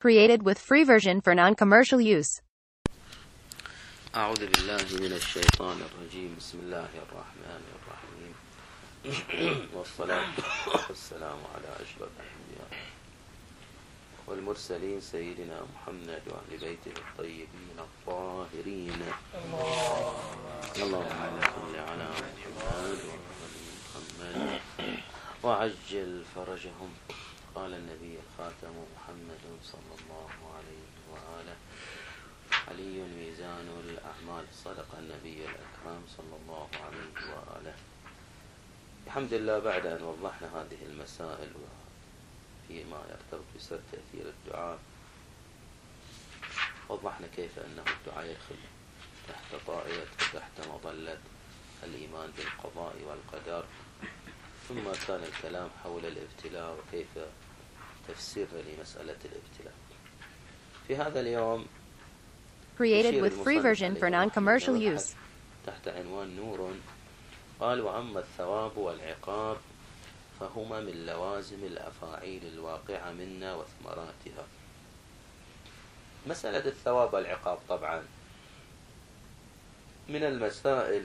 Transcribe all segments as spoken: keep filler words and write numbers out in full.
Created with free version for non-commercial use. أعوذ بالله من الشيطان الرجيم. بسم الله الرحمن الرحيم. والصلاة والسلام على أشرف الأنبياء والمرسلين سيدنا محمد وأهل بيته الطيبين الطاهرين. اللهم صل على محمد وآل محمد وعجل فرجهم. قال النبي الخاتم محمد صلى الله عليه وآله: علي ميزان الأعمال. صدق النبي الأكرم صلى الله عليه وآله. الحمد لله، بعد أن وضحنا هذه المسائل وفيما يرتبط بسر تأثير الدعاء، وضحنا كيف أنه الدعاء يدخل تحت طائلة تحت مظلة الإيمان بالقضاء والقدر. ثم كان الكلام حول الابتلاء وكيف تفسير لمسألة الابتلاء. في هذا اليوم Created with free version for non-commercial use. تحت عنوان نور. قال: وأما الثواب والعقاب فهما من لوازم الأفاعيل الواقعة منا وثمراتها. مسألة الثواب والعقاب طبعا من المسائل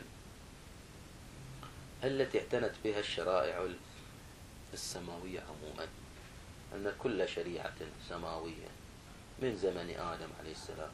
التي اعتنت بها الشرائع السماوية عموما، أن كل شريعة سماوية من زمن آدم عليه السلام،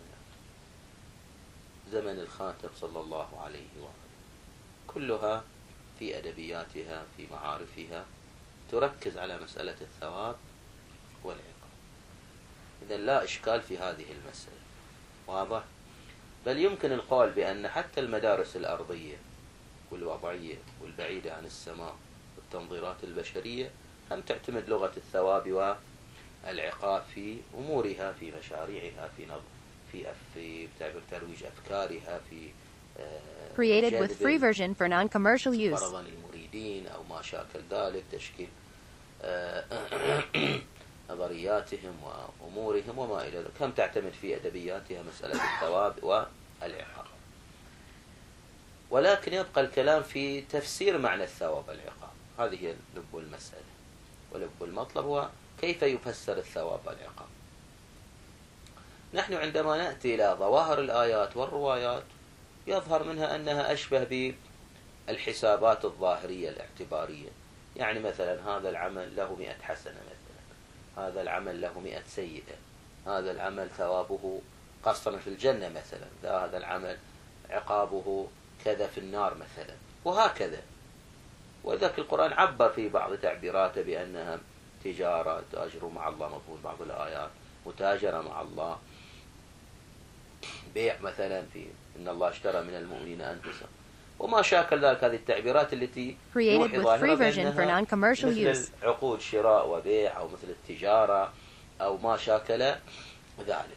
زمن الخاتم صلى الله عليه وآله، كلها في أدبياتها في معارفها تركز على مسألة الثواب والعقاب. إذن لا إشكال في هذه المسألة، واضح؟ بل يمكن القول بأن حتى المدارس الأرضية والوضعية والبعيدة عن السماء والتنظيرات البشرية هم تعتمد لغة الثواب والعقاب في أمورها، في مشاريعها، في نظر في في ترويج أفكارها، في Created with free version for non-commercial use. فرضا المريدين أو ما شاكل ذلك، تشكيل نظرياتهم وأمورهم وما إلى ذلك، هم تعتمد في أدبياتها مسألة الثواب والعقاب. ولكن يبقى الكلام في تفسير معنى الثواب والعقاب. هذه هي لب المسألة ولب المطلب، هو كيف يفسر الثواب والعقاب. نحن عندما نأتي إلى ظواهر الآيات والروايات يظهر منها أنها أشبه بالحسابات الظاهرية الاعتبارية. يعني مثلا هذا العمل له مئة حسنة، مثلا هذا العمل له مئة سيئة، هذا العمل ثوابه قصرا في الجنة مثلا، هذا العمل عقابه كذا في النار مثلا، وهكذا. وذاك القرآن عبر في بعض تعبيراته بأنها تجارة تاجر مع الله، مفهوم بعض الآيات متاجرة مع الله، بيع مثلا في إن الله اشترى من المؤمنين أنفسهم وما شاكل ذلك. هذه التعبيرات التي Created with free version for non-commercial use. مثل عقود شراء وبيع أو مثل التجارة أو ما شاكل ذلك،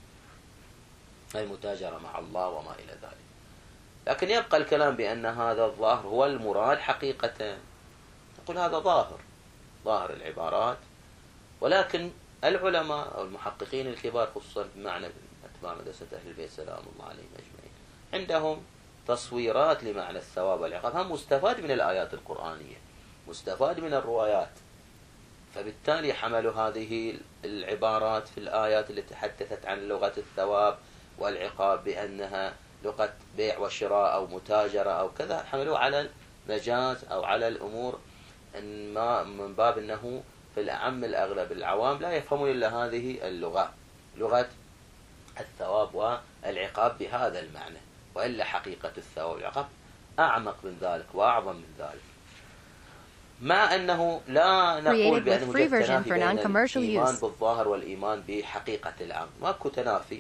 المتاجرة مع الله وما إلى ذلك. لكن يبقى الكلام بأن هذا الظاهر هو المراد حقيقة. نقول هذا ظاهر ظاهر العبارات، ولكن العلماء أو المحققين الكبار خصوصا بمعنى أتباع مدرسة أهل البيت سلام الله عليهم أجمعين عندهم تصويرات لمعنى الثواب والعقاب، هم مستفاد من الآيات القرآنية، مستفاد من الروايات، فبالتالي حملوا هذه العبارات في الآيات التي تحدثت عن لغة الثواب والعقاب بأنها لغة بيع وشراء أو متاجرة أو كذا، حملوه على المجاز أو على الأمور إن ما من باب أنه في الأعم الأغلب العوام لا يفهمون إلا هذه اللغة، لغة الثواب والعقاب بهذا المعنى، وإلا حقيقة الثواب والعقاب أعمق من ذلك وأعظم من ذلك. مع أنه لا نقول بأنه يوجد تنافي بين الإيمان بالظاهر والإيمان بحقيقة الأمر، ماكو تنافي.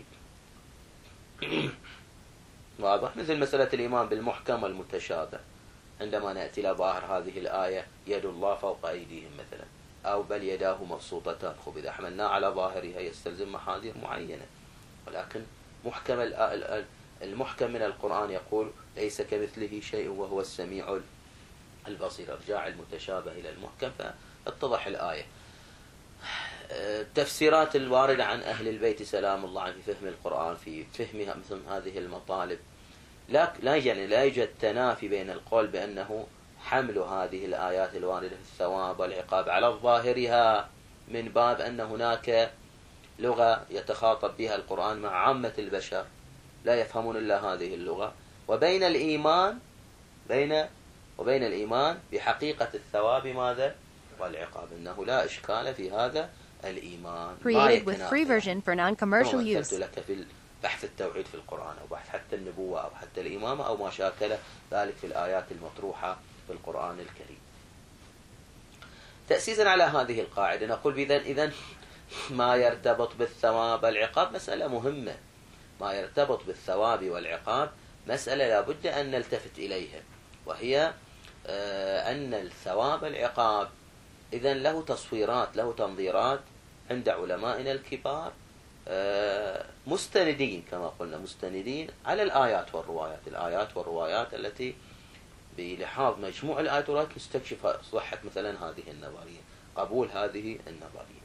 واضح؟ مثل مسألة الإيمان بالمحكم والمتشابه، عندما نأتي إلى ظاهر هذه الآية يد الله فوق أيديهم مثلا، أو بل يداه مبسوطتان، خب إذا حملنا على ظاهرها يستلزم محاذير معينة. ولكن محكم المحكم من القرآن يقول ليس كمثله شيء وهو السميع البصير. ارجاع المتشابه إلى المحكم فاتضح الآية. التفسيرات الواردة عن أهل البيت سلام الله عليهم في فهم القرآن، في فهمها مثل هذه المطالب، لا لا يعني لا يوجد تنافي بين القول بأنه حمل هذه الآيات الواردة في الثواب والعقاب على ظاهرها من باب أن هناك لغة يتخاطب بها القرآن مع عامة البشر لا يفهمون إلا هذه اللغة، وبين الإيمان بين وبين الإيمان بحقيقة الثواب ماذا؟ والعقاب، إنه لا إشكال في هذا الإيمان. Created with free version for non-commercial use. مثلت لك في بحث التوحيد في القرآن، أو بحث حتى النبوة، أو حتى الإمامة، أو ما شاكل ذلك في الآيات المطروحة في القرآن الكريم. تأسيسا على هذه القاعدة نقول بإذن إذن ما يرتبط بالثواب والعقاب مسألة مهمة. ما يرتبط بالثواب والعقاب مسألة لا بد أن نلتفت إليها، وهي أن الثواب والعقاب إذن له تصويرات، له تنظيرات عند علمائنا الكبار، مستندين كما قلنا، مستندين على الآيات والروايات الآيات والروايات التي بلحاظ مجموع الآيات والروايات نستكشف صحة مثلا هذه النظرية، قبول هذه النظرية.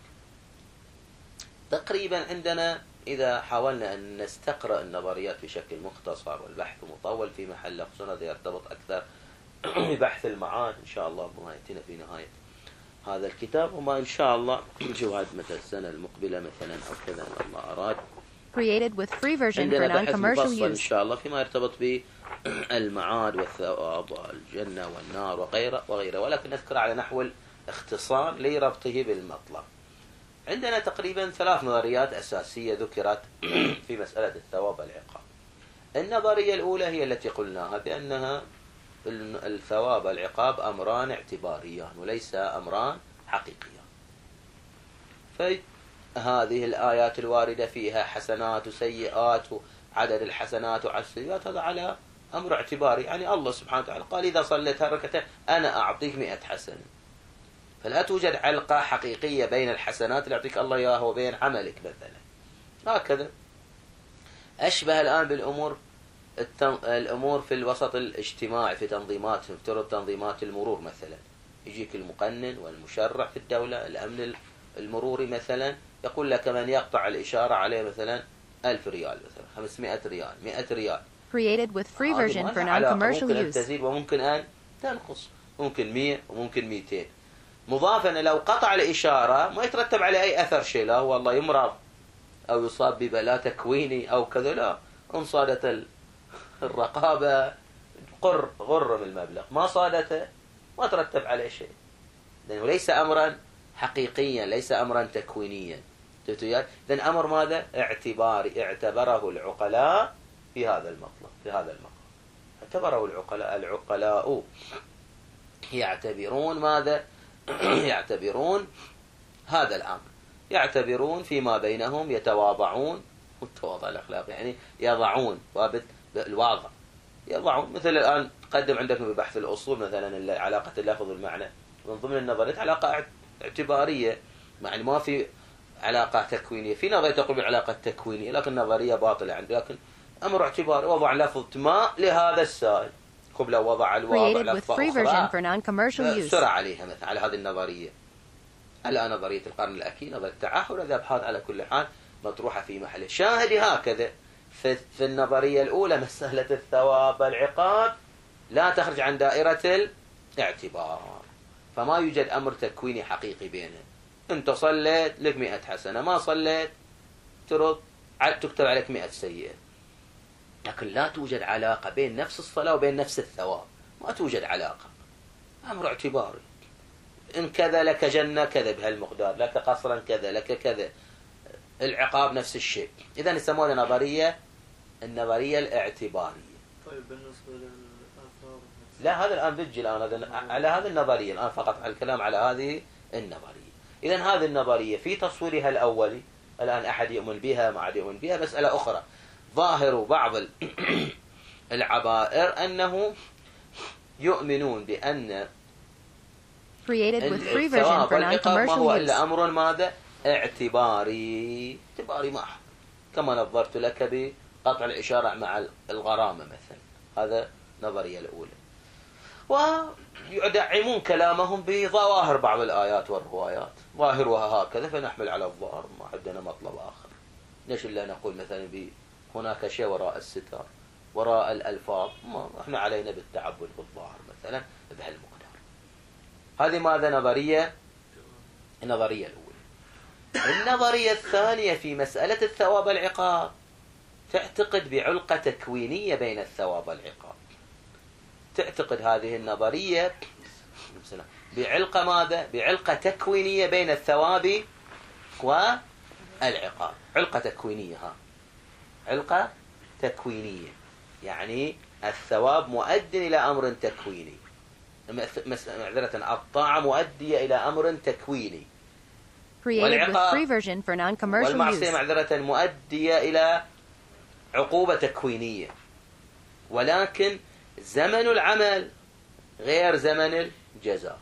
تقريبا عندنا إذا حاولنا أن نستقرأ النظريات بشكل مختصر والبحث مطول في محل، خصوصا هذا يرتبط أكثر ببحث المعاد إن شاء الله بما يأتينا في نهاية هذا الكتاب، وما إن شاء الله جواد مثل السنة المقبلة مثلا أو كذا الله أراد. Created with free version for عندنا بحث non-commercial مفصل إن use. شاء الله فيما يرتبط بالمعاد والثواب والجنة والنار وغيره وغيره، ولكن نذكر على نحو الاختصار لربطه بالمطلب. عندنا تقريبا ثلاث نظريات أساسية ذكرت في مسألة الثواب والعقاب. النظرية الأولى هي التي قلناها بأنها الثواب والعقاب أمران اعتباريان وليس أمران حقيقيان. فهذه الآيات الواردة فيها حسنات وسيئات وعدد الحسنات وعدد السيئات هذا على أمر اعتباري، يعني الله سبحانه وتعالى قال إذا صليت هالركعتين أنا أعطيك مئة حسنة، فلا توجد علقة حقيقية بين الحسنات اللي يعطيك الله إياها وبين عملك مثلا. هكذا أشبه الآن بالأمور الأمور في الوسط الاجتماعي في تنظيمات، افترض تنظيمات المرور مثلا، يجيك المقنن والمشرع في الدولة، الأمن المروري مثلا، يقول لك من يقطع الإشارة عليه مثلا ألف ريال مثلا، خمسمائة ريال، مئة ريال. Created with free version for non-commercial ممكن أن use. تزيد وممكن أن تنقص، ممكن مئة وممكن مئتين. مضافا لو قطع الإشارة ما يترتب عليه أي أثر شيء، لا هو الله يمرض أو يصاب ببلاء تكويني أو كذا، لا، إن صادت الرقابة قر غر من المبلغ، ما صادته ما ترتب عليه شيء، لأنه ليس أمرا حقيقيا، ليس أمرا تكوينيا. إذن أمر ماذا؟ اعتباري، اعتبره العقلاء في هذا المطلب، في هذا المقام اعتبره العقلاء. العقلاء يعتبرون ماذا؟ يعتبرون هذا الأمر، يعتبرون فيما بينهم، يتواضعون، والتواضع الأخلاقي يعني يضعون وابد الواضع، يضعون. مثل الآن تقدم عندكم ببحث الأصول مثلا علاقة اللفظ والمعنى، من ضمن النظريات علاقة اعتبارية، يعني ما في علاقة تكوينية. في نظرية تقول بالعلاقة التكوينية لكن نظرية باطلة عندي، لكن أمر اعتباري، وضع لفظ ماء لهذا السائل قبل وضع الواضع لفظ أخرى سرع عليها مثلا على هذه النظرية. الآن نظرية القرن الأكيد، نظرية التعهد، هذا أبحاث على كل حال مطروحة في محله. شاهدي هكذا في, في النظرية الأولى مسألة الثواب والعقاب لا تخرج عن دائرة الاعتبار، فما يوجد أمر تكويني حقيقي بينه. أنت صليت لك مئة حسنة، ما صليت ترد تكتب عليك مئة سيئة، لكن لا توجد علاقة بين نفس الصلاة وبين نفس الثواب، ما توجد علاقة، أمر اعتباري. إن كذا لك جنة كذا بهالمقدار، لك قصرا كذا، لك كذا. العقاب نفس الشيء. إذا يسمونها نظرية النظرية الاعتبارية. طيب بالنسبة للآثار؟ لا هذا الآن بيجي الآن على هذه النظرية الآن فقط على الكلام على هذه النظرية. إذا هذه النظرية في تصويرها الأولي الآن أحد يؤمن بها ما أحد يؤمن بها مسألة أخرى. ظاهر بعض العبائر أنه يؤمنون بأن الثواب والعقاب ما هو إلا أمر ماذا؟ اعتباري، اعتباري محض، كما نظرت لك بقطع الإشارة مع الغرامة مثلا. هذا النظرية الأولى. ويدعمون كلامهم بظواهر بعض الآيات والروايات، ظاهرها هكذا فنحمل على الظاهر، ما عندنا مطلب آخر. ليش إلا نقول مثلا هناك شيء وراء الستار، وراء الألفاظ، ما احنا علينا بالتعبد بالظاهر مثلا بهالمقدار. هذه ماذا؟ نظرية النظرية الأولى. النظرية الثانية في مسألة الثواب والعقاب تعتقد بعلقة تكوينية بين الثواب والعقاب. تعتقد هذه النظرية بعلقة ماذا؟ بعلقة تكوينية بين الثواب والعقاب. علقة تكوينية، ها علقة تكوينية، يعني الثواب مؤد إلى أمر تكويني، معذرة الطاعة مؤدية إلى أمر تكويني، والعقاب والمعصية معذرة مؤدية إلى عقوبة تكوينية. ولكن زمن العمل غير زمن الجزاء،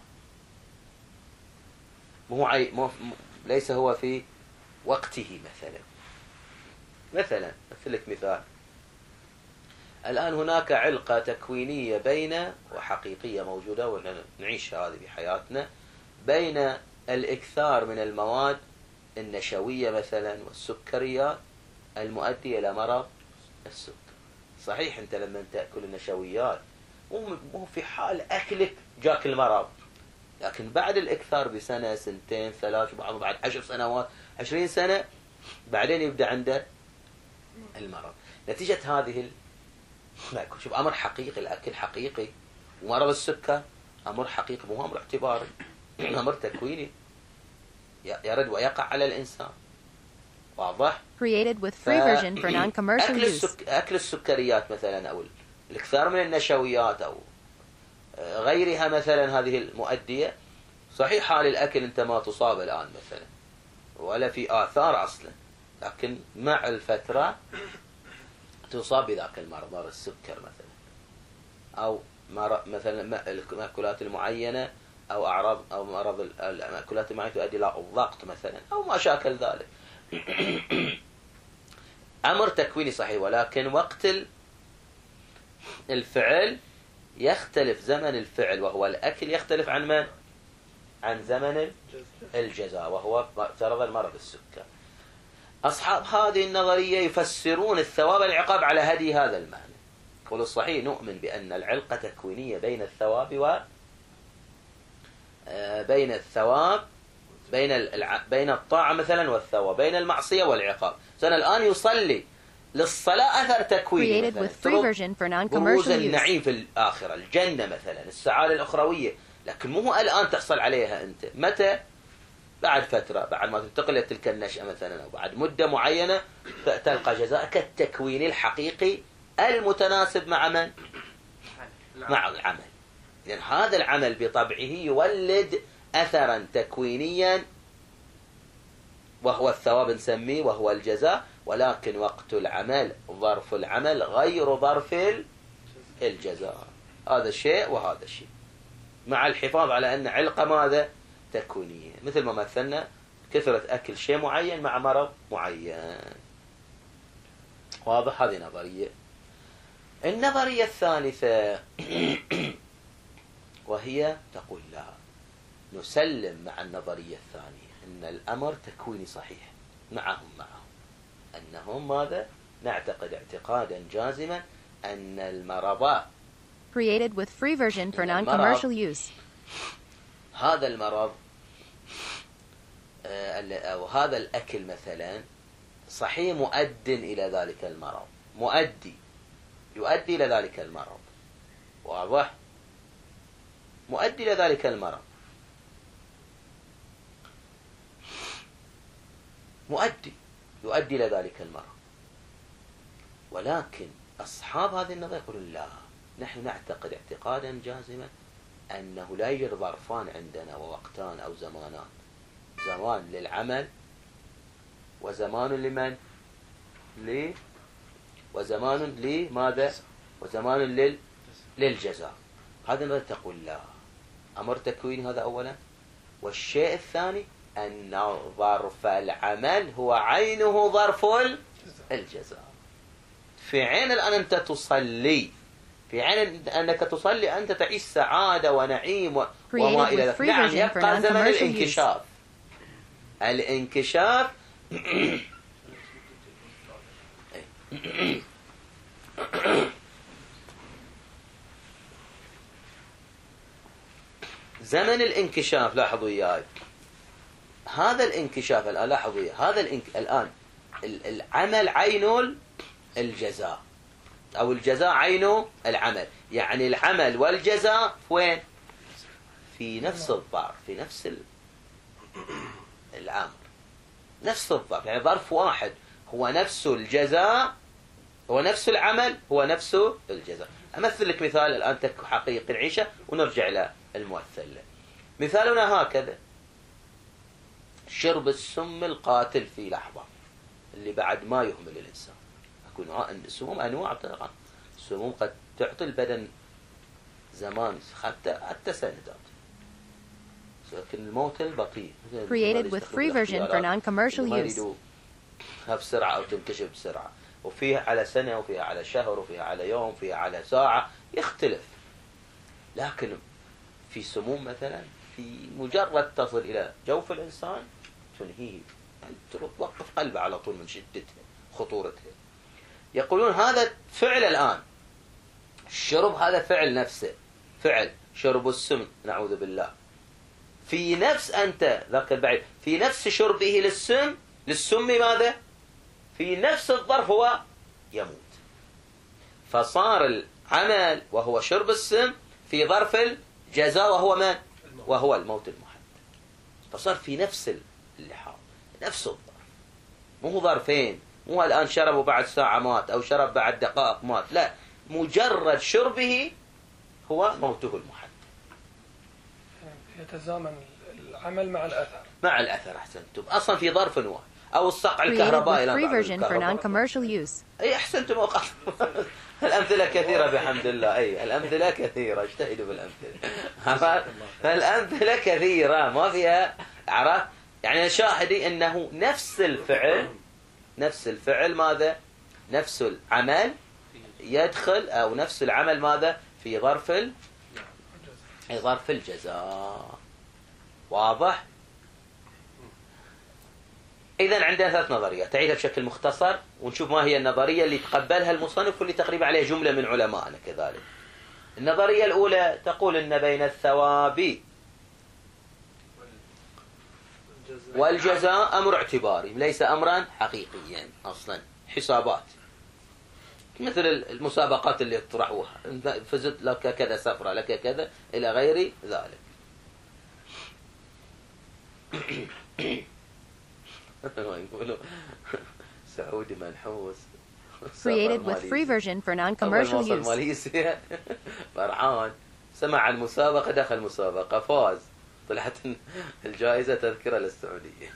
مو عي... مو... ليس هو في وقته. مثلا مثلا مثل لك مثال، الآن هناك علقة تكوينية بين وحقيقية موجودة ونعيش هذه بحياتنا، بين الإكثار من المواد النشوية مثلا والسكريات المؤدية إلى مرض السكر. صحيح أنت لما تأكل النشويات مو في حال أكلك جاك المرض، لكن بعد الإكثار بسنة سنتين ثلاث وبعض بعد عشر سنوات عشرين سنة بعدين يبدأ عنده المرض نتيجة هذه ال... شوف أمر حقيقي، الأكل حقيقي، ومرض السكر أمر حقيقي مو أمر اعتباري، أمر تكويني يرد ويقع على الإنسان. واضح؟ Created with free version for non-commercial أكل, use. السك... أكل السكريات مثلا أو الإكثار من النشويات أو غيرها مثلا، هذه المؤدية صحيح حال الأكل أنت ما تصاب الآن مثلا ولا في آثار أصلا، لكن مع الفترة تصاب بذاك المرض، مرض السكر مثلا، أو مثلا المأكولات المعينة أو أعراض أو مرض المأكولات المعينة تؤدي إلى الضغط مثلا أو ما شاكل ذلك. أمر تكويني صحيح، ولكن وقت الفعل يختلف، زمن الفعل وهو الأكل يختلف عن من؟ عن زمن الجزاء وهو افترض المرض السكر. أصحاب هذه النظرية يفسرون الثواب والعقاب على هدي هذا المعنى. يقولوا الصحيح نؤمن بأن العلقة تكوينية بين الثواب و بين الثواب بين الع... بين الطاعة مثلا والثواب، بين المعصية والعقاب. سنة الآن يصلي للصلاة أثر تكويني مثلا، بروز النعيم في الآخرة، الجنة مثلا، السعادة الأخروية، لكن مو الآن تحصل عليها أنت. متى؟ بعد فترة، بعد ما تنتقل إلى تلك النشأة مثلا، أو بعد مدة معينة تلقى جزاءك التكويني الحقيقي المتناسب مع من؟ مع العمل. لأن هذا العمل بطبعه يولد أثرا تكوينيا وهو الثواب نسميه وهو الجزاء، ولكن وقت العمل ظرف العمل غير ظرف الجزاء. هذا شيء وهذا شيء، مع الحفاظ على أن علقة ماذا؟ تكوينية، مثل ما مثلنا كثرة أكل شيء معين مع مرض معين. واضح؟ هذه نظرية. النظرية الثالثة وهي تقول لا، نسلم مع النظرية الثانية أن الأمر تكويني صحيح، معهم معهم أنهم ماذا؟ نعتقد اعتقادا جازما أن المرض created with free version for non-commercial use. هذا المرض أو هذا الأكل مثلا صحيح مؤد إلى ذلك المرض، مؤدي يؤدي إلى ذلك المرض. واضح؟ مؤدي إلى ذلك المرض، مؤدي يؤدي إلى ذلك المرض. ولكن أصحاب هذه النظرية يقولون لا، نحن نعتقد اعتقادا جازما أنه لا يوجد ظرفان عندنا ووقتان أو زمانان، زمان للعمل وزمان لمن؟ لي وزمان لماذا؟ وزمان لل... للجزاء. هذا ما تقول لا، أمر تكوين هذا أولا. والشيء الثاني أن ظرف العمل هو عينه ظرف الجزاء. في عين الآن أنت تصلي، في عين أنك تصلي أنت تعيش سعادة ونعيم و... وما إلى ذلك. نعم، يبقى زمن الانكشاف. الانكشاف زمن الانكشاف. لاحظوا وياي، هذا الانكشاف الآن لاحظوا هذا الانك... الآن العمل عين الجزاء أو الجزاء عين العمل، يعني العمل والجزاء وين؟ في نفس الظرف، في نفس ال... الأمر، نفس الظرف، يعني ظرف واحد هو نفس الجزاء، هو نفس العمل، هو نفس الجزاء. أمثل لك مثال الآن تك حقيقي نعيشه ونرجع إلى الممثل. مثالنا هكذا: شرب السم القاتل في لحظة، اللي بعد ما يهمل الإنسان. أكون السموم أنواع طبعا، السموم قد تعطي البدن زمان حتى حتى سنوات، لكن الموت البطيء. Created with free version for non-commercial use. بسرعة أو تنكشف بسرعة، وفيها على سنة وفيها على شهر وفيها على يوم وفيها على ساعة، يختلف. لكن في سموم مثلا في مجرد تصل إلى جوف الإنسان تنهيه، يعني توقف قلبه على طول من شدتها خطورتها. يقولون هذا فعل الآن، الشرب هذا فعل نفسه، فعل شرب السم نعوذ بالله، في نفس أنت ذاك البعيد في نفس شربه للسم للسم ماذا؟ في نفس الظرف هو يموت. فصار العمل وهو شرب السم في ظرف الجزاء وهو من؟ وهو الموت المحدد. فصار في نفس اللحاظ، نفس الظرف، مو ظرفين، مو الآن شرب وبعد ساعة مات أو شرب بعد دقائق مات، لا، مجرد شربه هو موته المحدد. يتزامن العمل مع الأثر. مع الأثر، أحسنتم. أصلا في ظرف واحد، أو الصقع الكهربائي. Free version for non-commercial use. أي أحسنتم. الأمثلة كثيرة بحمد الله. أي الأمثلة كثيرة، اجتهدوا بالأمثلة. الأمثلة كثيرة ما فيها عرفت. يعني شاهدي أنه نفس الفعل، نفس الفعل ماذا؟ نفس العمل يدخل، أو نفس العمل ماذا؟ في ظرف ال... في ظرف الجزاء. واضح؟ إذن عندنا ثلاث نظريات، تعيدها بشكل مختصر ونشوف ما هي النظرية اللي تقبلها المصنف واللي تقريبا عليها جملة من علمائنا كذلك. النظرية الأولى تقول أن بين الثواب والجزاء أمر اعتباري، ليس أمرا حقيقيا أصلا، حسابات، مثل المسابقات اللي يطرحوها، فزت لك كذا سفرة، لك كذا، إلى غير ذلك. يقولوا سعودي منحوس. Created with free version for non-commercial use. ماليزيا فرحان، سمع المسابقة، دخل المسابقة، فاز، طلعت الجائزة تذكرة للسعودية.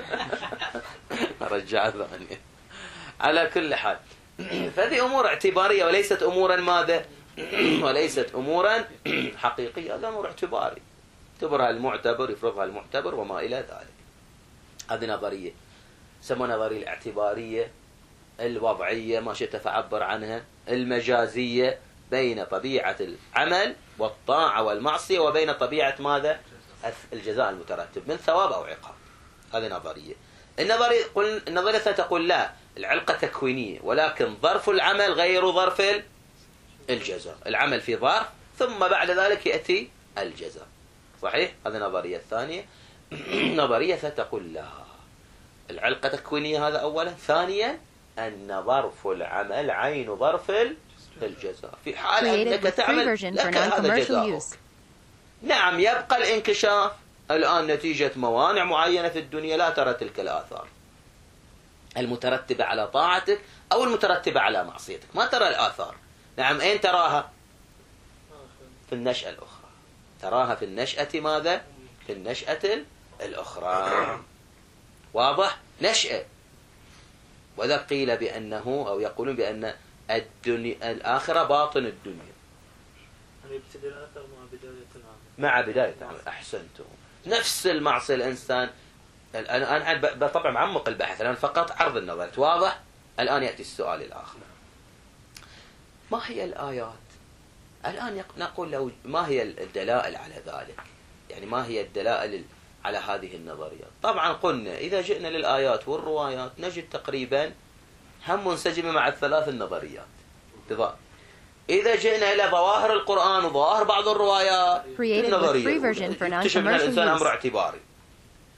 رجع ثانية. على كل حال، فهذه أمور اعتبارية وليست أمورا ماذا؟ وليست أمورا حقيقية، هذا أمور اعتباري، اعتبرها المعتبر، يفرضها المعتبر وما إلى ذلك. هذه نظرية سموها نظرية الاعتبارية، الوضعية، ما شئت فعبر عنها، المجازية، بين طبيعة العمل والطاعة والمعصية وبين طبيعة ماذا؟ الجزاء المترتب من ثواب أو عقاب. هذه نظرية. النظرية قل النظرية تقول لا، العلقة تكوينية، ولكن ظرف العمل غير ظرف الجزاء، العمل في ظرف ثم بعد ذلك يأتي الجزاء. صحيح؟ هذه النظرية الثانية. نظرية تقول لا، العلقة تكوينية، هذا أولا. ثانيا أن ظرف العمل عين ظرف الجزاء، في حال أنك تعمل لك هذا جزاؤك. نعم، يبقى الانكشاف الآن نتيجة موانع معينة في الدنيا، لا ترى تلك الآثار المترتبة على طاعتك أو المترتبة على معصيتك، ما ترى الآثار. نعم، أين تراها؟ في النشأة الأخرى، تراها في النشأة ماذا؟ في النشأة الأخرى. واضح؟ نشأة. وذا قيل بأنه، أو يقولون بأن الدنيا الآخرة باطن الدنيا، يبتدي الأثر مع بداية العمل. مع بداية العمل. أحسنتم. نفس المعصية الإنسان. الآن أنا طبعا معمق البحث، الآن فقط عرض النظر. واضح؟ الآن يأتي السؤال الآخر: ما هي الآيات؟ الآن نقول له ما هي الدلائل على ذلك؟ يعني ما هي الدلائل على هذه النظريات؟ طبعا قلنا إذا جئنا للآيات والروايات نجد تقريبا هم منسجمة مع الثلاث النظريات. إذا جئنا إلى ظواهر القرآن وظواهر بعض الروايات النظرية، اكتشفنا الإنسان أمر اعتباري.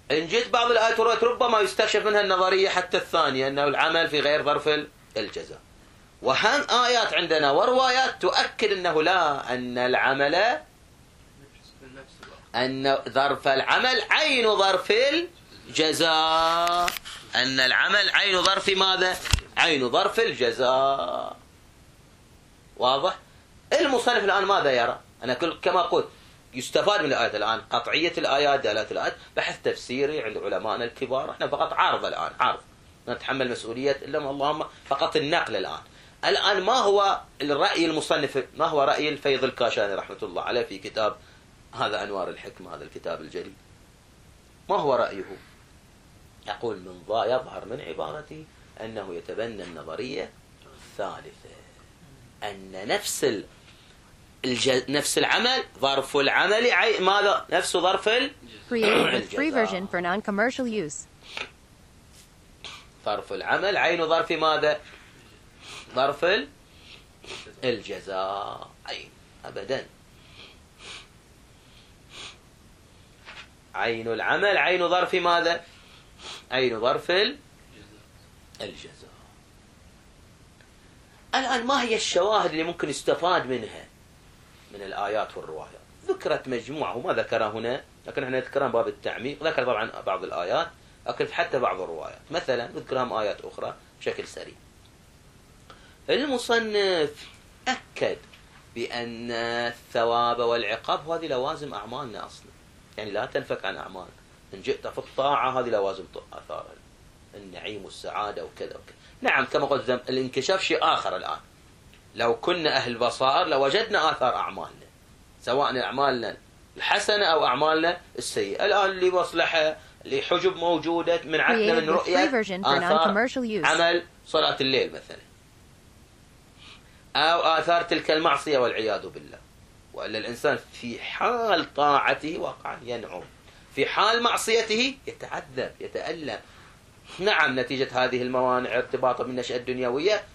إن جيت بعض الآيات والروايات ربما يستكشف منها النظرية حتى الثانية أنه العمل في غير ظرف الجزاء. وهم آيات عندنا وروايات تؤكد أنه لا، أن العمل أن ظرف العمل عين ظرف الجزاء، أن العمل عين ظرف ماذا؟ عين ظرف الجزاء. واضح؟ المصنف الآن ماذا يرى؟ أنا كما قلت يستفاد من الآيات الآن قطعية الآيات، دلالة الآيات، بحث تفسيري عند علمائنا الكبار. احنا فقط عرض الآن، عرض نتحمل مسؤولية إلا اللهم فقط النقل. الآن الآن ما هو الرأي المصنف، ما هو رأي الفيض الكاشاني رحمة الله عليه في كتاب هذا أنوار الحكمة، هذا الكتاب الجليل؟ ما هو رأيه؟ يقول من ضا يظهر من عبارته أنه يتبنى النظرية الثالثة، أن نفس ال... الج... نفس العمل ظرف العمل عي... ماذا؟ نفس ظرف Created with free version for non-commercial use. ظرف العمل عين ظرف ماذا؟ ظرف الجزاء. عين أبدا، عين العمل عين ظرف ماذا؟ عين ظرف الجزاء. الآن ما هي الشواهد اللي ممكن يستفاد منها من الآيات والروايات؟ ذكرت مجموعة وما ذكرها هنا، لكن احنا نذكرها باب التعميق. ذكر طبعا بعض الآيات، لكن حتى بعض الروايات مثلا نذكرها آيات أخرى بشكل سريع. المصنف أكد بأن الثواب والعقاب هذه لوازم أعمالنا أصلا، يعني لا تنفك عن أعمالنا. إن جئت في الطاعة هذه لوازم آثار النعيم والسعادة وكذا وكذا. نعم كما قلت الانكشاف شيء آخر. الآن لو كنا أهل بصائر لوجدنا آثار أعمالنا، سواء أعمالنا الحسنة أو أعمالنا السيئة. الآن اللي مصلحة اللي حجب موجودة من عدنا من رؤية آثار عمل صلاة الليل مثلا، أو آثار تلك المعصية والعياذ بالله. وإلا الإنسان في حال طاعته واقعا ينعم، في حال معصيته يتعذب يتألم. نعم نتيجة هذه الموانع ارتباطا بالنشأة الدنيوية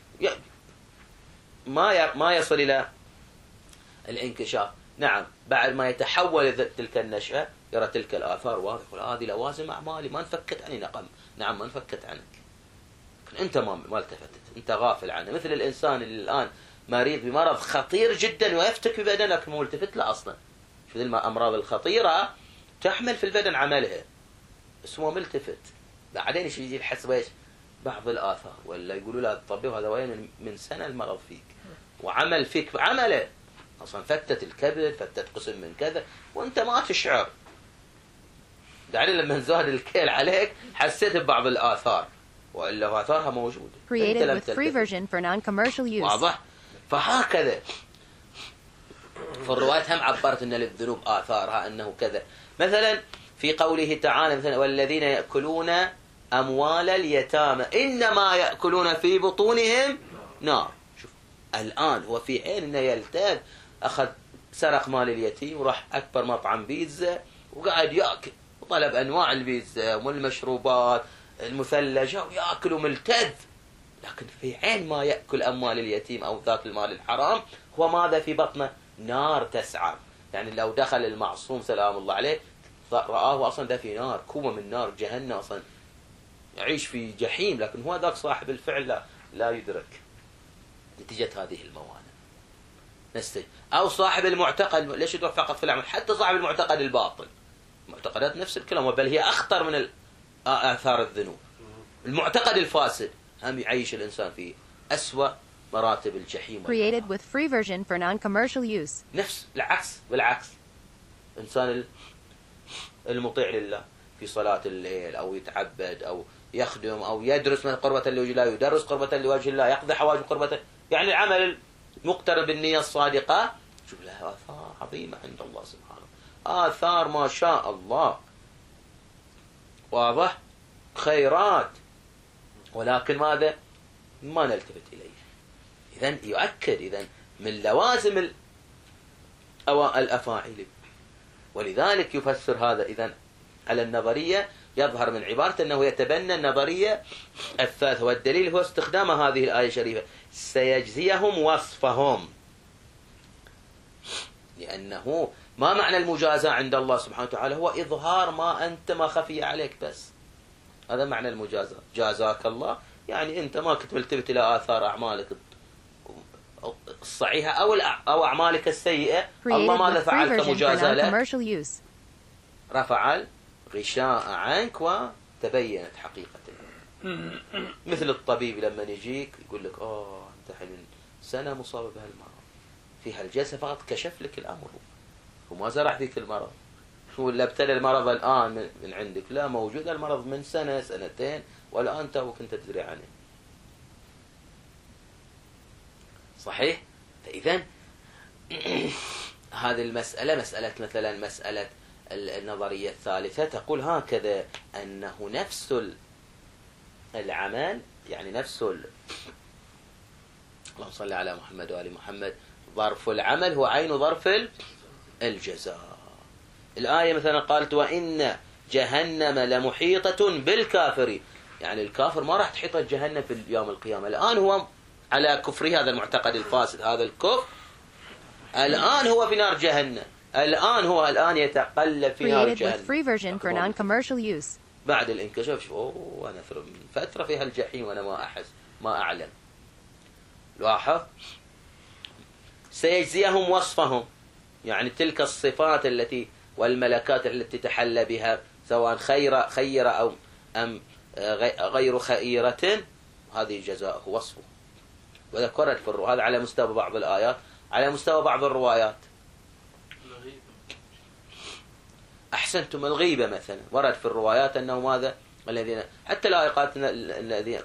ما ما يصل إلى الانكشاف. نعم بعد ما يتحول تلك النشأة يرى تلك الآثار واضحة، هذه لوازم أعمالي ما انفكت عني نقم. نعم ما انفكت عنك، أنت ما ما التفتت، أنت غافل عنه. مثل الإنسان اللي الآن مريض بمرض خطير جدا ويفتك ببدنك مو ملتفت له أصلا. مثل ما الأمراض الخطيرة تحمل في البدن عملها بس مو ملتفت. بعدين ايش يجي الحسب ايش؟ بعض الآثار، ولا يقولوا له الطبيب هذا وين من سنة المرض فيك وعمل فيك عمله أصلا، فتت الكبد فتت قسم من كذا وأنت ما تشعر. بعدين لما زاد الكيل عليك حسيت ببعض الآثار، وإلا آثارها موجودة. Created with free version for non-commercial use. واضح؟ فهكذا في الروايات هم عبرت أن للذنوب آثارها أنه كذا. مثلا في قوله تعالى مثلا والذين يأكلون أموال اليتامى إنما يأكلون في بطونهم نار. شوف الآن هو في حين أنه يلتذ، أخذ سرق مال اليتيم وراح أكبر مطعم بيتزا وقاعد يأكل وطلب أنواع البيتزا والمشروبات المثلجة ويأكل وملتذ، لكن في حين ما يأكل أموال اليتيم أو ذاك المال الحرام هو ماذا في بطنه؟ نار تسعر. يعني لو دخل المعصوم سلام الله عليه رآه أصلا ده في نار، كومة من نار جهنم أصلا يعيش في جحيم، لكن هو ذاك صاحب الفعل لا, لا يدرك نتيجة هذه الموانع. نستج أو صاحب المعتقد، ليش يدرك فقط في العمل؟ حتى صاحب المعتقد الباطل، المعتقدات نفس الكلام، بل هي أخطر من آثار الذنوب. المعتقد الفاسد هم يعيش الإنسان في أسوأ مراتب الجحيم. Created with free version for non-commercial use. نفس العكس بالعكس، إنسان المطيع لله في صلاة الليل أو يتعبد أو يخدم أو يدرس من قربة لوجه الله، يدرس قربة لوجه الله، يقضي حوائج قربة، يعني العمل مقترن بالنية الصادقة. شوف لها آثار عظيمة عند الله سبحانه، آثار ما شاء الله واضح، خيرات، ولكن ماذا؟ ما نلتفت إليه. إذن يؤكد إذن من لوازم الأفاعيل، ولذلك يفسر هذا إذن على النظرية. يظهر من عبارته أنه يتبنى النظرية الثالثة، والدليل هو استخدام هذه الآية الشريفة سيجزيهم وصفهم، لأنه ما معنى المجازاة عند الله سبحانه وتعالى؟ هو إظهار ما أنت ما خفي عليك بس. هذا معنى المجازاة. جازاك الله يعني أنت ما كنت ملتفت إلى آثار أعمالك الصحيحة أو أو أعمالك السيئة. الله ماذا فعل كمجازاة لك؟ رفع الغشاء عنك وتبينت حقيقته. مثل الطبيب لما يجيك يقول لك آه أنت حين سنة مصاب بهالمرض، في هالجلسة فقط كشف لك الأمر، وما زرع فيك المرض، ولا ابتلى المرض الآن من عندك، لا، موجود المرض من سنة سنتين والآن تو كنت تدري عنه. صحيح؟ فإذا هذه المسألة مسألة مثلا مسألة النظرية الثالثة تقول هكذا، أنه نفس العمل يعني نفس ال... اللهم صل على محمد وآل محمد، ظرف العمل هو عين ظرف الجزاء. الآية مثلا قالت وإن جهنم لمحيطة بالكافرين، يعني الكافر ما راح تحيط جهنم في يوم القيامة. الآن هو على كفره، هذا المعتقد الفاسد، هذا الكفر الآن هو في نار جهنم، الآن هو الآن يتقلب في نار جهنم. بعد الانكشاف شوف اوه انا من فتره في هالجحيم وانا ما احس ما اعلم. لاحظ سيجزيهم وصفهم، يعني تلك الصفات التي والملكات التي تحلى بها سواء خير خيرة او ام غير خيرة، هذه جزاؤه وصفه. وذكرت في هذا على مستوى بعض الآيات، على مستوى بعض الروايات. أحسنتم، الغيبة مثلا ورد في الروايات أنه ماذا الذين حتى لا قالت الذين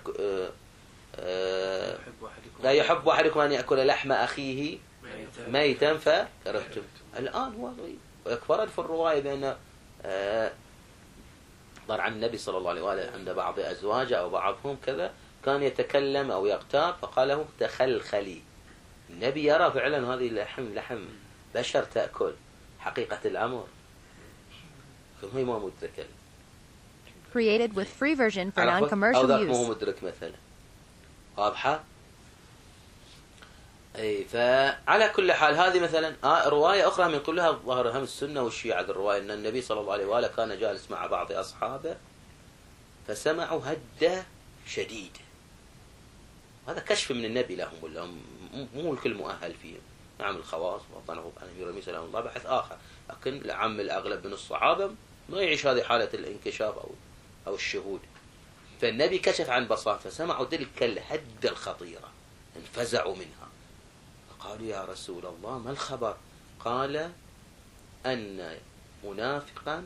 لا يحب أحدكم أن يأكل لحم أخيه ميتا فكرهتم. الآن هو غيب. ورد في الرواية بأن ضر عن النبي صلى الله عليه وآله عند بعض أزواجه أو بعضهم كذا كان يتكلم أو يغتاب فقال له تخلخلي. النبي يرى فعلا هذه لحم لحم بشر تأكل، حقيقة الأمر هي ما مدركة. Created with free version for non-commercial أو ذاك use. مو مدرك مثلا. واضحة؟ أي فعلى كل حال هذه مثلا آه رواية أخرى من كلها ظهر هم السنة والشيعة. الرواية أن النبي صلى الله عليه وآله كان جالس مع بعض أصحابه فسمعوا هدة شديدة. هذا كشف من النبي لهم، ولا مو الكل مؤهل فيه. نعم الخواص وطنعوا عن أمير المؤمنين سلام الله بحث آخر، لكن العام الأغلب من الصحابة ما يعيش هذه حالة الانكشاف أو أو الشهود. فالنبي كشف عن بصائر فسمعوا تلك الهدة الخطيرة انفزعوا منها فقالوا يا رسول الله ما الخبر؟ قال أن منافقا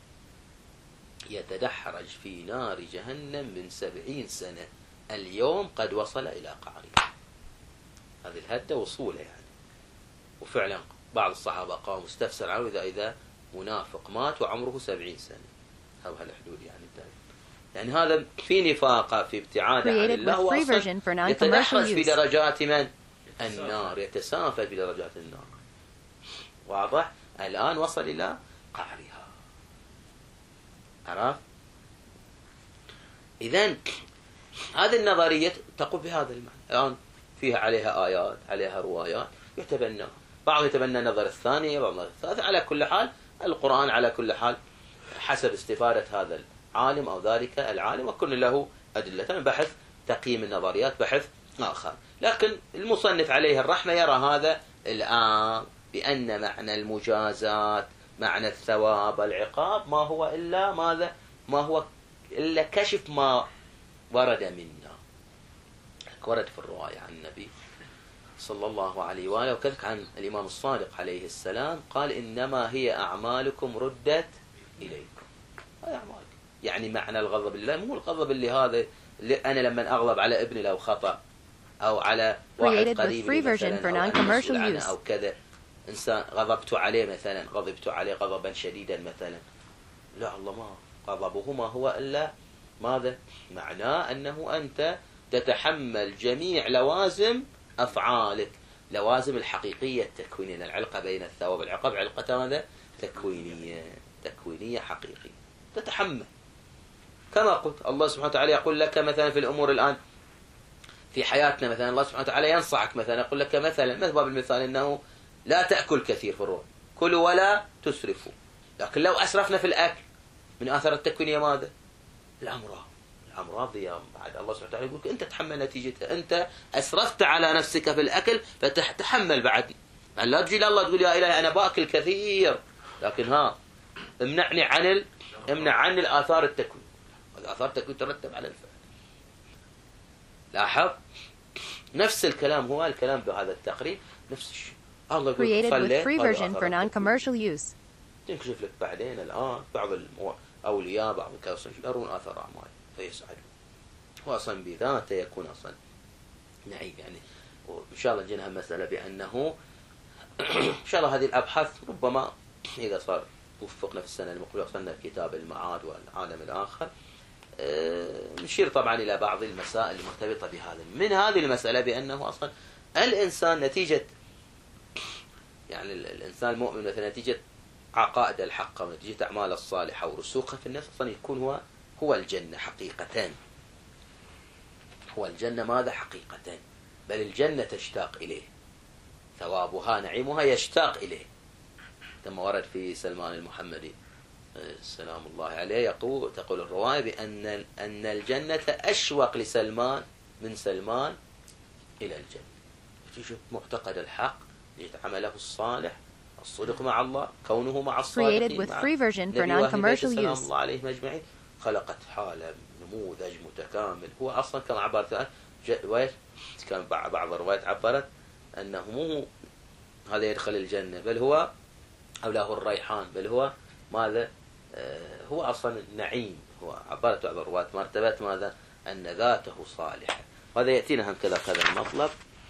يتدحرج في نار جهنم من سبعين سنة اليوم قد وصل إلى قعرها. هذه الهدة وصوله يعني. وفعلا بعض الصحابة قاموا استفسر عنه إذا إذا منافق مات وعمره سبعين سنة أو هالحدود يعني الدائم. يعني هذا في نفاقة في ابتعاد عن الله، وأصلا يتدحرج في درجات من؟ النار، يتسافل في درجات النار. واضح؟ الآن وصل إلى قعرها. عرف؟ إذن هذه النظرية تقول بهذا المعنى. الآن فيها عليها آيات عليها روايات يتبنى، بعض يتبنى النظر الثانية بعض النظر الثالثة. على كل حال القرآن على كل حال حسب استفادة هذا العالم أو ذلك العالم، وكل له أدلة بحث تقييم النظريات بحث آخر. لكن المصنف عليه الرحمة يرى هذا الآن بأن معنى المجازات معنى الثواب العقاب ما هو إلا ماذا؟ ما هو إلا كشف ما ورد منا. ورد في الرواية عن النبي صلى الله عليه وآله وكذلك عن الإمام الصادق عليه السلام قال إنما هي أعمالكم ردت إليكم. هذا أعمالكم يعني معنى الغضب لله مو الغضب اللي هذا اللي أنا لما أغضب على ابني لو خطأ أو على واحد قريب مثلا أو, أو كذا إنسان غضبت عليه مثلا غضبت عليه غضبا شديدا مثلا، لا الله ما غضبه ما هو إلا ماذا؟ معناه أنه أنت تتحمل جميع لوازم أفعالك، لوازم الحقيقية التكوينية. العلاقة بين الثواب والعقاب علاقة ماذا؟ تكوينية تكوينية حقيقية تتحمل. كما قلت الله سبحانه وتعالى يقول لك مثلا في الأمور الآن في حياتنا مثلا الله سبحانه وتعالى ينصحك مثلا يقول لك مثلا مثل باب المثال إنه لا تأكل كثير في الروح كلوا ولا تسرفوا. لكن لو أسرفنا في الأكل من آثار التكوينية ماذا؟ الأمراض. الأمراض يا بعد الله سبحانه وتعالى يقول أنت تحمل نتيجتها. أنت أسرفت على نفسك في الأكل فتحمل بعد. يعني لا تجي لله تقول يا إلهي أنا باكل كثير، لكن ها امنعني عن ال... امنع عني الآثار التكوين. الآثار التكوين ترتب على الفعل. لاحظ نفس الكلام، هو الكلام بهذا التقريب نفس الشيء. الله يقول Created with صلي free هذا version آثار for التكوين. non-commercial use. تنكشف لك بعدين الآن بعض الأولياء بعض الكافرين يرون آثار أعمال فيسعدون. هو أصلا بذاته يكون أصلا نعيم يعني. وإن شاء الله جينا مسألة بأنه إن شاء الله هذه الأبحاث ربما إذا صار وفقنا في السنة المقبلة وصلنا كتاب المعاد والعالم الآخر نشير طبعا إلى بعض المسائل المرتبطة بهذا. من هذه المسألة بأنه أصلا الإنسان نتيجة يعني الإنسان المؤمن مثلا نتيجة عقائد الحق ونتيجة أعمال الصالحة ورسوخها في النفس أصلا يكون هو هو الجنة حقيقة. هو الجنة ماذا حقيقة؟ بل الجنة تشتاق إليه، ثوابها نعيمها يشتاق إليه. كما ورد في سلمان المحمدي سلام الله عليه يقول تقول الرواية بأن أن الجنة أشوق لسلمان من سلمان إلى الجنة. تشوف معتقد الحق، عمله الصالح، الصدق مع الله، كونه مع الصالحين، Created with free version for non-commercial سلام use. الله عليهم أجمعين، خلقت حالة نموذج متكامل. هو أصلا كما عبرت كان بعض الروايات عبرت أنه مو هذا يدخل الجنة بل هو أو له الريحان، بل هو ماذا؟ آه هو أصلا النعيم. هو عبرت بعض الروايات مرتبة ماذا؟ أن ذاته صالحة. وهذا يأتينا هكذا كذا المطلب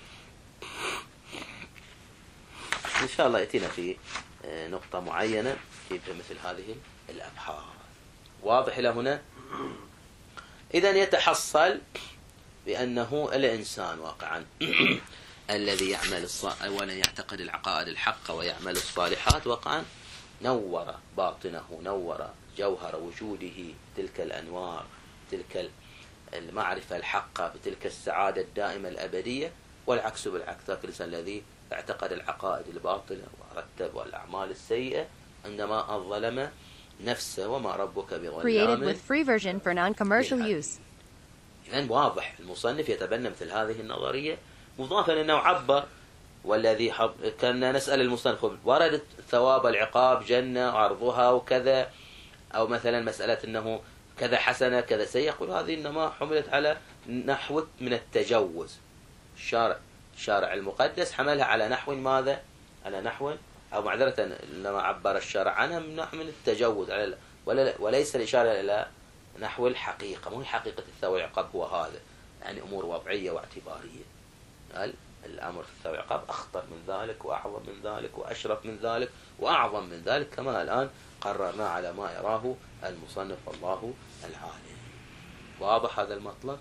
إن شاء الله يأتينا في آه نقطة معينة في مثل هذه الأبحاث. واضح إلى هنا؟ إذن يتحصل بأنه الإنسان واقعا الذي يعمل الصالح ولا يعتقد العقائد الحق ويعمل الصالحات واقعا نور باطنه، نور جوهر وجوده تلك الأنوار، تلك المعرفة الحقة، بتلك السعادة الدائمة الأبدية. والعكس بالعكس، ذاك الإنسان الذي اعتقد العقائد الباطلة ورتب الأعمال السيئة عندما الظلم نفسه وما ربك بظلام. Created with free version for non-commercial use. إذن واضح المصنف يتبنى مثل هذه النظرية، مضافا أنه عبر والذي حب... كنا نسأل المصنف وردت ثواب العقاب جنة عرضها وكذا، أو مثلا مسألة أنه كذا حسنة كذا سيئة، يقول هذه إنما حملت على نحو من التجوز. الشارع الشارع المقدس حملها على نحو ماذا؟ على نحو أو معذرة لما عبر الشارع عنها من نحو من التجوز على ولا وليس الإشارة إلى نحو الحقيقة. مو حقيقة الثواب والعقاب هو هذا، يعني أمور وضعية واعتبارية. قال الأمر في الثواب والعقاب أخطر من ذلك وأعظم من ذلك وأشرف من ذلك وأعظم من ذلك، كما الآن قررنا على ما يراه المصنف والله العالم. واضح هذا المطلب؟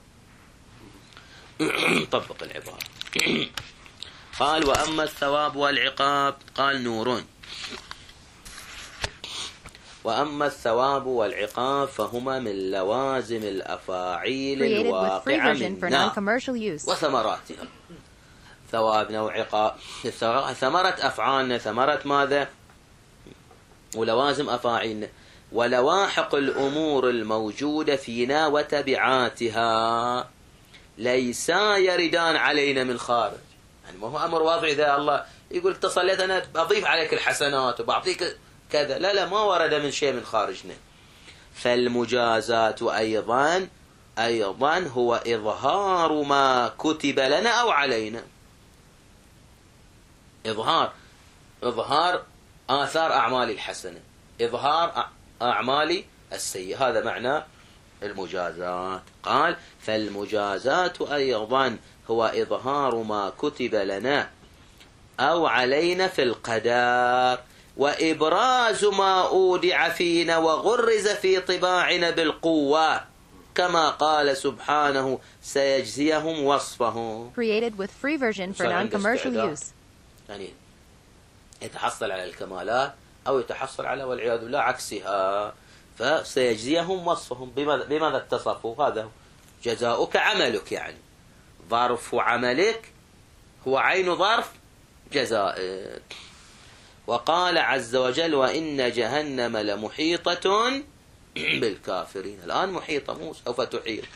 طبق العبارة. قال وأما الثواب والعقاب قال نور. وأما الثواب والعقاب فهما من لوازم الأفاعيل الواقعة منا وثمراتها. ثوابنا وعقاب ثمرة أفعالنا، ثمرة ماذا؟ ولوازم أفاعيلنا ولواحق الأمور الموجودة فينا وتبعاتها ليسا يردان علينا من خارج. يعني ما هو أمر واضح إذا الله يقول تصليت أنا أضيف عليك الحسنات وبعطيك كذا، لا لا ما ورد من شيء من خارجنا. فالمجازات أيضا أيضا هو إظهار ما كتب لنا أو علينا. إظهار إظهار آثار أعمال الحسنة، إظهار أعمال السيئة، هذا معنى المجازات. قال فالمجازات أيضا هو إظهار ما كتب لنا أو علينا في القدر، وإبراز ما أودع فينا وغرز في طباعنا بالقوة، كما قال سبحانه سيجزيهم وصفهم. Created with free version for non-commercial use. يعني يتحصل على الكمالات أو يتحصل على والعياذ بالله عكسها. فسيجزيهم وصفهم. بماذا, بماذا اتصفوا؟ هذا جزاؤك عملك، يعني ظرف عملك هو عين ظرف جزائك. وقال عز وجل وإن جهنم لمحيطة بالكافرين. الآن محيطة، مو سوف تحيط.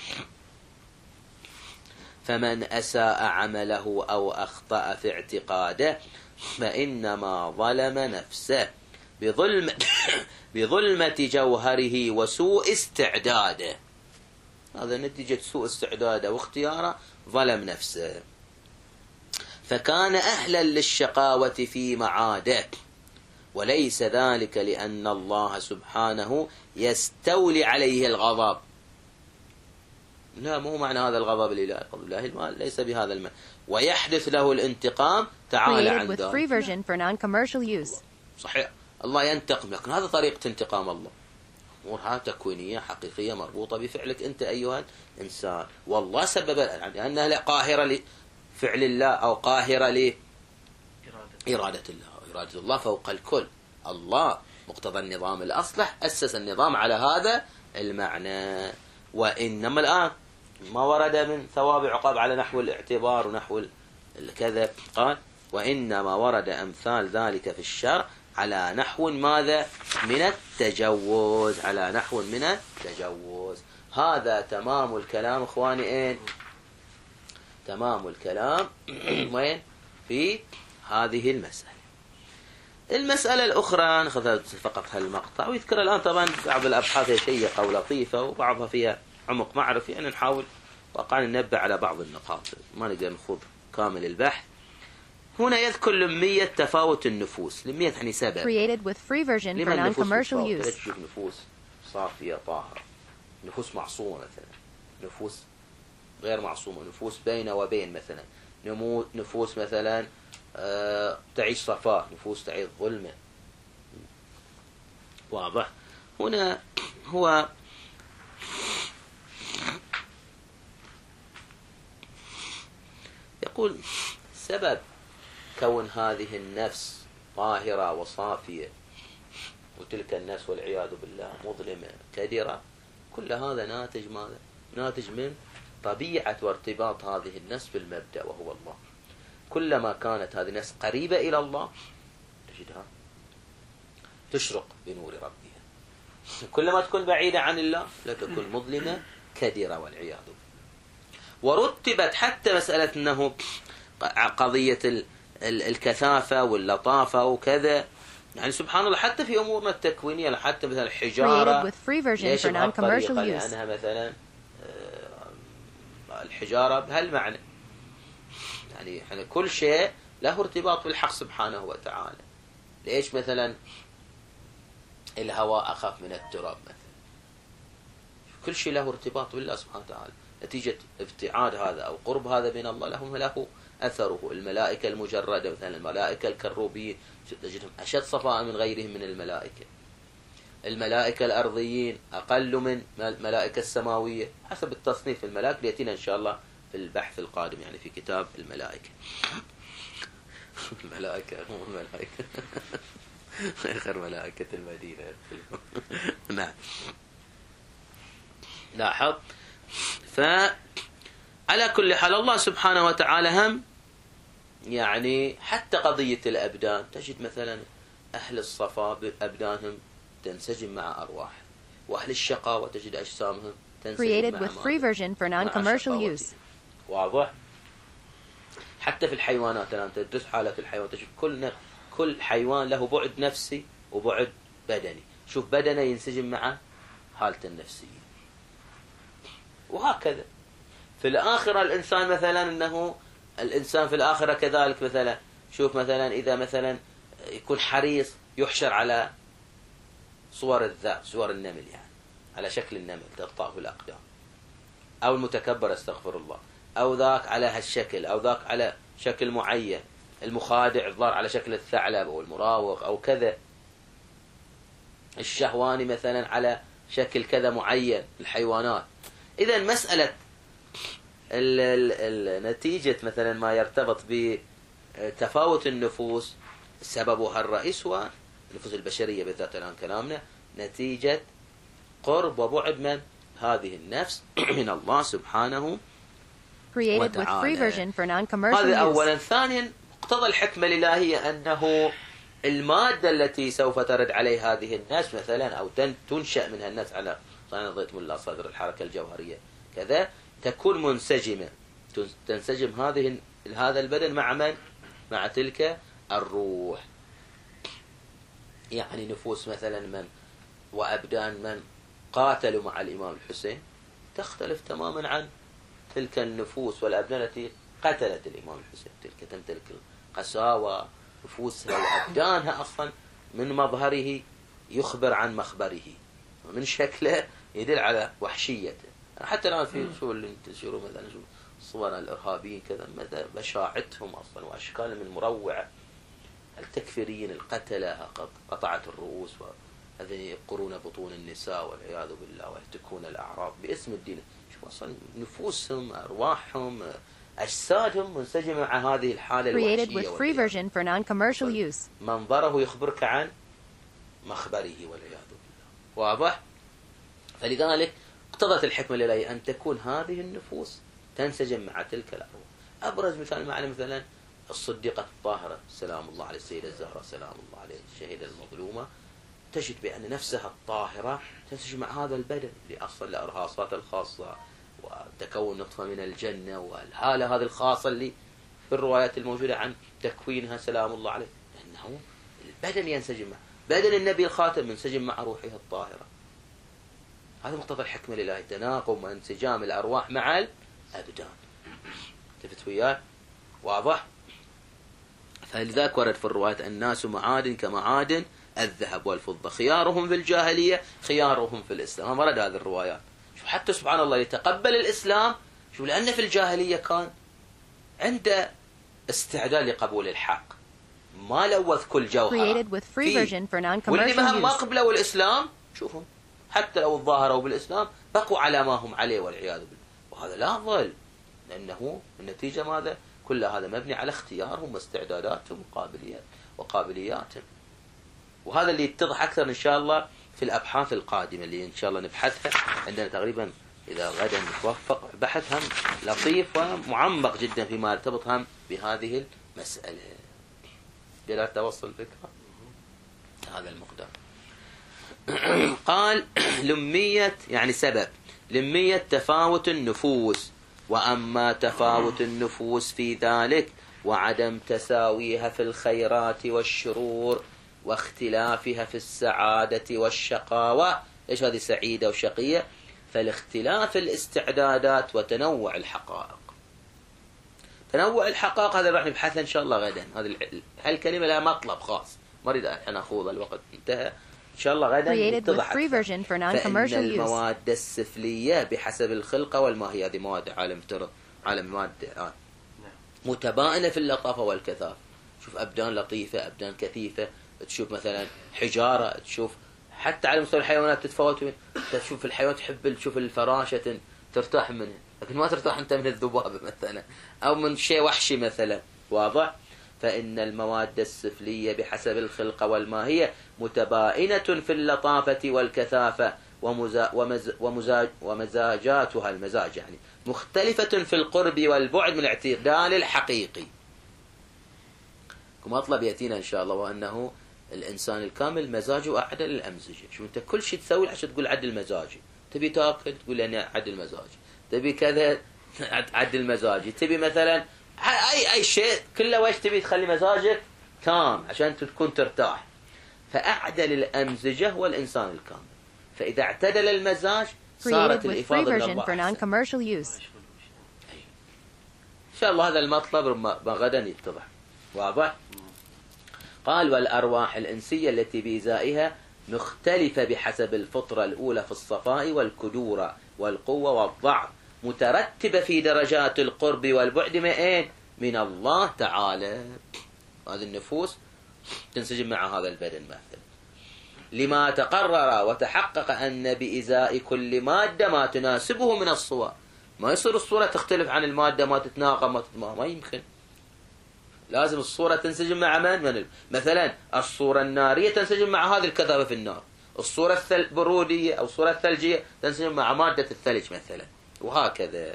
فمن أساء عمله أو أخطأ في اعتقاده فإنما ظلم نفسه بظلم بظلمة جوهره وسوء استعداده. هذا نتيجة سوء استعداده واختياره، ظلم نفسه، فكان أهلا للشقاوة في معاده، وليس ذلك لأن الله سبحانه يستولي عليه الغضب. لا، مو معنى هذا الغضب الإلهي، غضب الله المال ليس بهذا المعنى، ويحدث له الانتقام تعالى عن ذلك. صحيح، الله ينتقم، لكن هذا طريقة انتقام الله، أمورها تكوينية حقيقية مربوطة بفعلك أنت أيها الإنسان، والله سبب لأنها لا قاهرة لفعل الله أو قاهرة لإرادة الله. إرادة الله فوق الكل. الله مقتضى النظام الأصلح أسس النظام على هذا المعنى. وإنما الآن ما ورد من ثواب عقاب على نحو الاعتبار ونحو الكذب، قال وإنما ورد أمثال ذلك في الشرع على نحو ماذا؟ من التجوز، على نحو من التجوز. هذا تمام الكلام إخواني. إيه تمام الكلام وين؟ في هذه المسألة. المسألة الأخرى نأخذ فقط هالمقطع ويذكر الآن طبعا بعض الأبحاث شيقة ولطيفة وبعضها فيها عمق معرفي، يعني نحاول واقعا ننبه على بعض النقاط، ما نقدر نخوض كامل البحث. هنا يذكر لمية تفاوت النفوس. لمية يعني سبب. Created with free version for non-commercial use. تشوف نفوس صافية طاهرة، نفوس معصومة مثلا، نفوس غير معصومة، نفوس بين وبين مثلا، نفوس مثلا أه تعيش صفاء، نفوس تعيش ظلمة. واضح؟ هنا هو يقول سبب كون هذه النفس طاهرة وصافية وتلك النفس والعياذ بالله مظلمة كدرة، كل هذا ناتج ماذا؟ ناتج من طبيعة وارتباط هذه النفس بالمبدأ وهو الله. كلما كانت هذه النفس قريبة إلى الله تجدها تشرق بنور ربها، كلما تكون بعيدة عن الله لا تكون مظلمة كدرة والعياذ بالله. ورتبت حتى مسألة أنه قضية الكثافة واللطافة وكذا، يعني سبحان الله حتى في أمورنا التكوينية، حتى مثلا الحجارة ليش بهالطريقة؟ لأنها مثلا الحجارة بهالمعنى، يعني احنا كل شيء له ارتباط بالحق سبحانه وتعالى. ليش مثلا الهواء أخف من التراب مثلا؟ كل شيء له ارتباط بالله سبحانه وتعالى، نتيجة ابتعاد هذا أو قرب هذا بين الله له له أثره. الملائكة المجردة مثلا، الملائكة الكروبيين تجدهم أشد صفاء من غيرهم من الملائكة. الملائكة الأرضيين أقل من الملائكة السماوية حسب التصنيف. الملائكة ليأتينا إن شاء الله في البحث القادم، يعني في كتاب الملائكة. الملائكة مو الملائكة آخر ملائكة المدينة. نعم، لاحظ. فعلى كل حال الله سبحانه وتعالى هم يعني حتى قضية الأبدان تجد مثلا أهل الصفاء بأبدانهم تنسجم مع أرواح، وأهل الشقاوة تجد أجسامهم تنسجم مع with free version for non-commercial use. واضح؟ حتى في الحيوانات الآن تدرس حالة الحيوان تجد كل كل حيوان له بعد نفسي وبعد بدني. شوف بدنه ينسجم مع حالته النفسية، وهكذا في الآخرة. الإنسان مثلا أنه الإنسان في الآخرة كذلك مثلا، شوف مثلا إذا مثلا يكون حريص يحشر على صور الذئب، صور النمل، يعني على شكل النمل تقطعه الأقدام، أو المتكبر استغفر الله، أو ذاك على هالشكل، أو ذاك على شكل معين، المخادع الظاهر على شكل الثعلب أو المراوغ أو كذا، الشهواني مثلا على شكل كذا معين الحيوانات. إذا مسألة النتيجة مثلا ما يرتبط بتفاوت النفوس سببها الرئيس هو النفوس البشرية بالذات الآن كلامنا نتيجة قرب وبعد من هذه النفس من الله سبحانه وتعالى. هذا أولا. ثانيا مقتضى الحكمة الإلهية أنه المادة التي سوف ترد عليه هذه الناس مثلا أو تنشأ منها الناس على نظرية ملا صدر الحركة الجوهرية كذا، تكون منسجمة، تنسجم هذه هذا البدن مع من؟ مع تلك الروح. يعني نفوس مثلا من وأبدان من قاتلوا مع الإمام الحسين تختلف تماما عن تلك النفوس والأبدان التي قتلت الإمام الحسين. تلك تمتلك القساوة، نفوسها وأبدانها أصلا من مظهره يخبر عن مخبره، ومن شكله يدل على وحشيته. حتى الآن في شو اللي تنشروا مثلا شو صور الإرهابيين كذا، مدى بشاعتهم أصلا وأشكالهم المروعة. التكفيريين القتلة قطعت الرؤوس وهذين يقرون بطون النساء والعياذ بالله ويهتكون الأعراض باسم الدين. شوف أصلا نفوسهم، أرواحهم، أجسادهم منسجمة مع هذه الحالة الوحشية. منظره يخبرك عن مخبره والعياذ بالله. واضح؟ فلذلك اقتضت الحكمة الإلهية أن تكون هذه النفوس تنسجم مع تلك الأرواح. أبرز مثال معنا مثلا الصديقة الطاهرة سلام الله على السيدة الزهراء سلام الله عليه الشهيدة المظلومة، تجد بأن نفسها الطاهرة تنسجم مع هذا البدن لأصل الإرهاصات الخاصة وتكون نطفة من الجنة والحالة هذه الخاصة اللي في الروايات الموجودة عن تكوينها سلام الله عليه، لأنه البدن ينسجم مع بدن النبي الخاتم منسجم مع روحها الطاهرة. هذا مقتضى الحكمة لله، تناقض وانسجام الأرواح مع الأبدان. تفت وياه؟ واضح؟ فلذلك ورد في الروايات الناس معادن كمعادن الذهب والفضة، خيارهم في الجاهلية خيارهم في الإسلام. ورد هذه الروايات. شو حتى سبحان الله يتقبل الإسلام، شو لأن في الجاهلية كان عنده استعداد لقبول الحق، ما لوث كل جوهر واللي ما قبلوا الإسلام شوفهم حتى لو ظاهروا بالإسلام بقوا على ما هم عليه والعياذ بالله. وهذا لا ظل، لأنه النتيجة ماذا؟ كل هذا مبني على اختيارهم واستعداداتهم وقابليات وقابلياتهم. وهذا اللي يتضح أكثر إن شاء الله في الأبحاث القادمة اللي إن شاء الله نبحثها. عندنا تقريبا إذا غدا نتوفق بحث هم لطيف ومعمق جدا فيما يرتبط هم بهذه المسألة. بلا توصل الفكرة هذا المقدار. قال لمية يعني سبب لمية تفاوت النفوس، وأما تفاوت النفوس في ذلك وعدم تساويها في الخيرات والشرور واختلافها في السعادة والشقاوة. إيش هذه سعيدة وشقية؟ فالاختلاف الاستعدادات وتنوع الحقائق. تنوع الحقائق هذا راح نبحثه إن شاء الله غدا. هذه هالكلمة لها مطلب خاص، ما أريد أن أخوض، الوقت انتهى. إن شاء الله غدا يتضح. فإن المواد السفلية بحسب الخلقة والماهية، هذه مواد عالم افترض عالم مادة آه. متباينة في اللطافة والكثافة. شوف أبدان لطيفة، أبدان كثيفة، تشوف مثلا حجارة، تشوف حتى على مستوى الحيوانات تتفاوت. تشوف الحيوان تحب تشوف الفراشة ترتاح منها، لكن ما ترتاح أنت من الذبابة مثلا أو من شيء وحشي مثلا. واضح؟ فإن المواد السفلية بحسب الخلقة والماهية متباينة في اللطافة والكثافة ومزا ومز ومزاج ومزاجاتها المزاج يعني مختلفة في القرب والبعد من الاعتدال الحقيقي. مطلب يأتينا إن شاء الله، وأنه الإنسان الكامل مزاجه أعدل الأمزجة. شو أنت كل شيء تسوي عشان تقول عدل مزاجي. تبي تأكل تقول أنا عدل مزاجي، تبي كذا عدل مزاجي، تبي مثلا أي أي شيء كله وش تبي تخلي مزاجك تام عشان تكون ترتاح. فأعدل الأمزجة هو الإنسان الكامل. فإذا اعتدل المزاج صارت الإفاضة لله أحسن. إن شاء الله هذا المطلب ما غدا يتضح. واضح؟ قال والأرواح الإنسية التي بإزائها مختلفة بحسب الفطرة الأولى في الصفاء والكدورة والقوة والضعف، مترتبة في درجات القرب والبعد من من الله تعالى. هذه النفوس تنسجم مع هذا البدن مثلا، لما تقرر وتحقق أن بإزاء كل مادة ما تناسبه من الصور. ما يصير الصورة تختلف عن المادة، ما تتناقض، ما, تتما. ما يمكن. لازم الصورة تنسجم مع من؟ من مثلا الصورة النارية تنسجم مع هذه الكثافة في النار، الصورة البرودية أو الصورة الثلجية تنسجم مع مادة الثلج مثلا، وهكذا.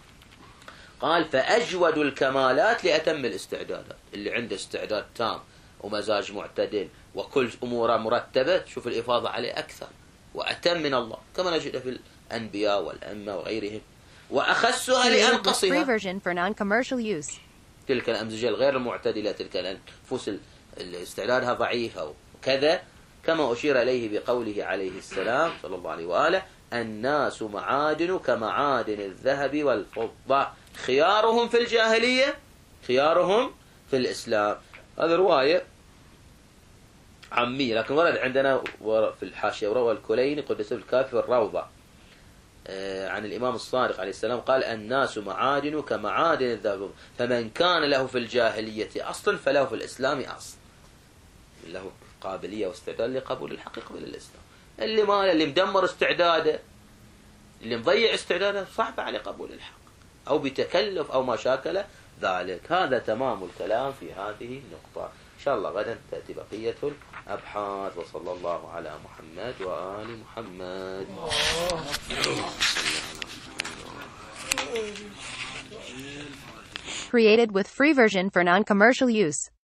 قال فأجود الكمالات لأتم الاستعدادات. اللي عنده استعداد تام ومزاج معتدل وكل أموره مرتبة، شوف الإفاضة عليه أكثر وأتم من الله، كما نجد في الأنبياء والأئمة وغيرهم، وأخسها Created with free لأنقصها. version for non-commercial use. تلك الأمزجة الغير المعتدلة، تلك النفوس استعدادها ضعيفة وكذا، كما أشير إليه بقوله عليه السلام صلى الله عليه وآله: الناس معادن كمعادن الذهب والفضة، خيارهم في الجاهلية خيارهم في الإسلام. هذه رواية عامية، لكن ورد عندنا في الحاشية وروى الكليني قدس الكافي والروضة عن الإمام الصادق عليه السلام قال: الناس معادن كمعادن الذهب، فمن كان له في الجاهلية أصل فله في الإسلام أصل، له قابلية واستعداد لقبول الحق قبل الإسلام. اللي ما اللي مدمر استعداده، اللي مضيع استعداده، صعب عليه قبول الحق، أو بتكلف أو ما شاكل ذلك. هذا تمام الكلام في هذه النقطة. إن شاء الله غدا تأتي بقية الأبحاث. وصلى الله على محمد وآل محمد. Created with free version for non-commercial use.